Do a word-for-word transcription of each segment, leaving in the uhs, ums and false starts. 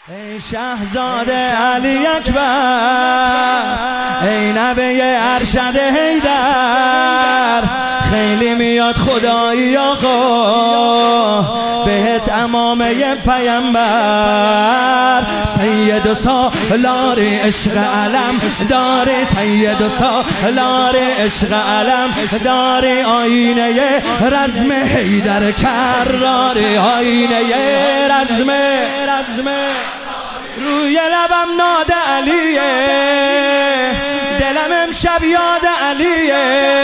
ای شهزاده علی اکبر، ای نبی ارشد حیدر، خیلی میاد خدایی آقا بهت امامه پیامبر. سید و سالار عشق علم داری، سید و سالار عشق علم داری، آینه رزم حیدر کراری، آینه رزم رزم روی لبم ناد علیه، دلم امشب یاد علیه،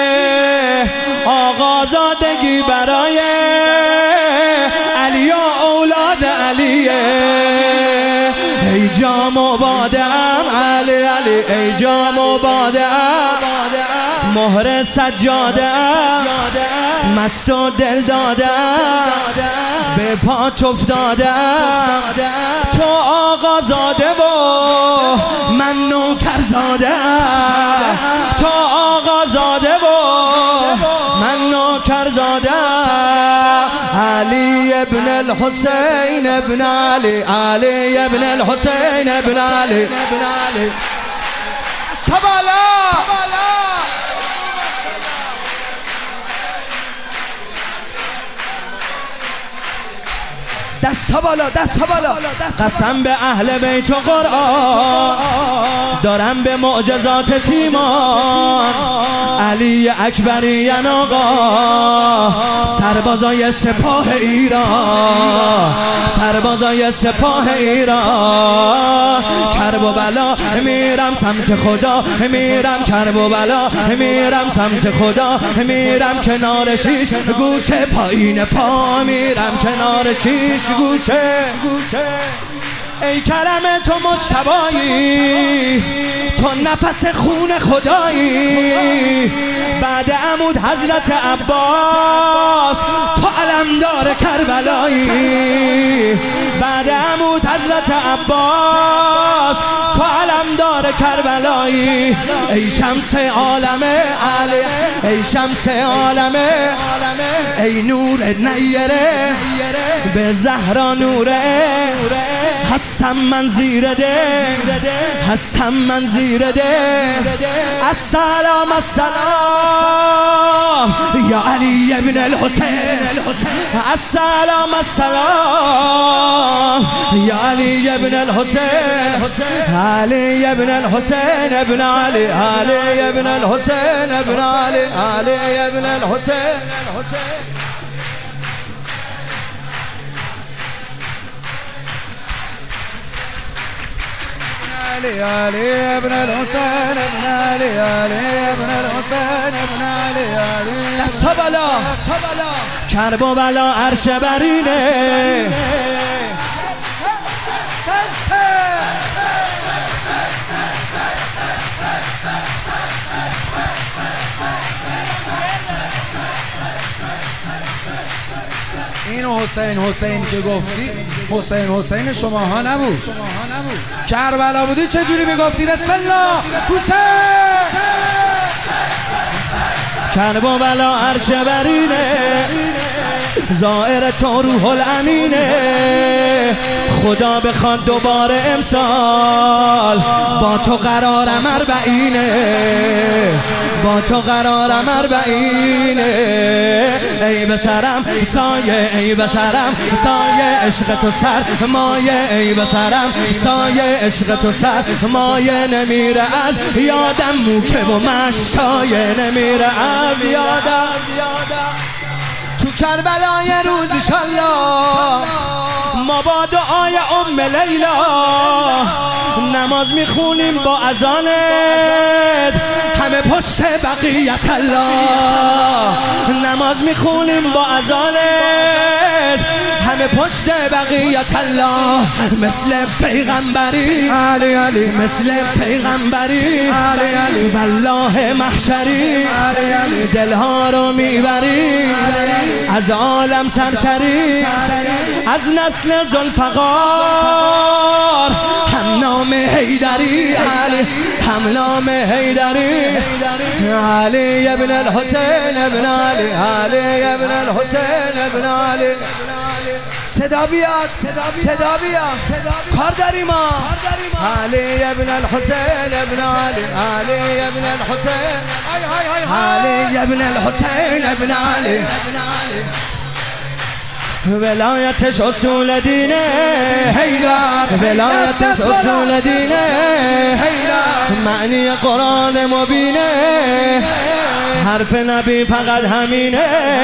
آقازادگی برای علی و اولاد علیه. ای جام و بادم علی علی، ای جام و بادم مهر سجادم، مست و دل دادم به پات افتادم، تو آقازاده و من نوکرزاده، تو آقازاده و من نوکرزاده. علی ابن الحسین ابن علی، علی ابن الحسین ابن علی. سبالا دست ها بالا، دست ها بالا. قسم به اهل بیت و قرآن دارم به معجزات تیمان، علی اکبریان آقا، سربازای سپاه ایران، سربازای سپاه ایران. کرب و بلا میرم سمت خدا، میرم کرب و بلا میرم سمت خدا، میرم کنار شیش گوشه پایین پا، میرم کنار شیش گوشه گوشه. ای کرم تو مجتبایی، تو نفس خون خدایی، بعد عمود حضرت عباس تو علمدار کربلایی، بعد عمود حضرت عباس تو علمدار کربلایی. ای شمس عالم علی، ای شمس عالم، ای نور نیره به زهرا نوره، هستم من زیر ده، هستم من زیر ده. السلام السلام یا علی ابن الحسین، السلام السلام یا علی ابن الحسین، علی ابن الحسین ابن علی، علی ابن الحسین ابن علی، علی ابن الحسین. علي علي ابن الحسين ابن علي علي ابن الحسين ابن علي علي. دست بالا، کرب و بلا عرش برینه، اینو حسین حسین که گفتی حسین حسین شماها نبود، کربلا بودی چجوری میگفتی بسم الله حسین؟ کرب و بلا عرش برینه، زائر تو روح الامینه، خدا بخواد دوباره امسال با تو قرارم اربعینه، با تو قرارم اربعینه. ای بسرم سایه، ای بسرم سایه عشق تو سر مایه، ای بسرم سایه عشق تو سر مایه. نمیره از یادم موکه و مشایه، نمیره از یادم تو کربلای روز انشالله. ما با دعای ام لیلا نماز میخونیم با اذانت، همه پشت بقیت الله. نماز میخونیم با اذانت، همه پشت بقیت الله. مثل پیغمبری علی علی، مثل پیغمبری علی علی، والله محشری دلها رو میبری، از عالم سرتری، از نسل ذوالفقار، هم نام حیدری علی، هم نام حیدری. علی ابن الحسین ابن علی، علی ابن الحسین ابن علی. صدا بیاد صدا بیاد کار داریم ما علی ابن الحسین ابن علی علی ابن الحسین علی ابن الحسین ابن علی ولایتش اصول دینه حیدر ولایتش اصول دینه حیدر معنی قرآن مبینه حرف نبی فقط همینه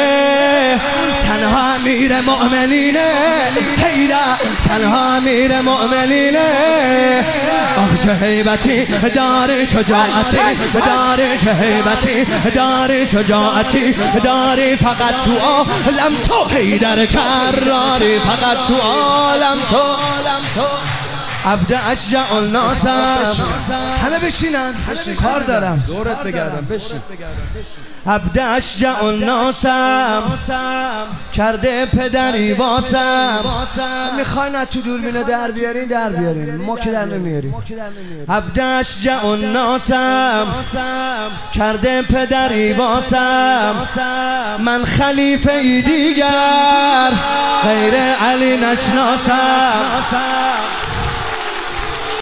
تنها امیر مؤمنینه حیدر تنها امیر مؤمنینه آخ هیبتی دار شجاعتی دار هیبتی دار شجاعتی داری فقط تو عالم تو حیدر کراری فقط تو عالم تو عبد اشجع الناس همه بشینن کار دارم دورت بگردم بشین عبد اشجع الناس کرده پدری واسم میخواین تو دوربینو در بیارین در بیارین ما که در نمیاریم عبد اشجع الناس کرده پدری واسم من خلیفه ای دیگر غیر علی نشناسم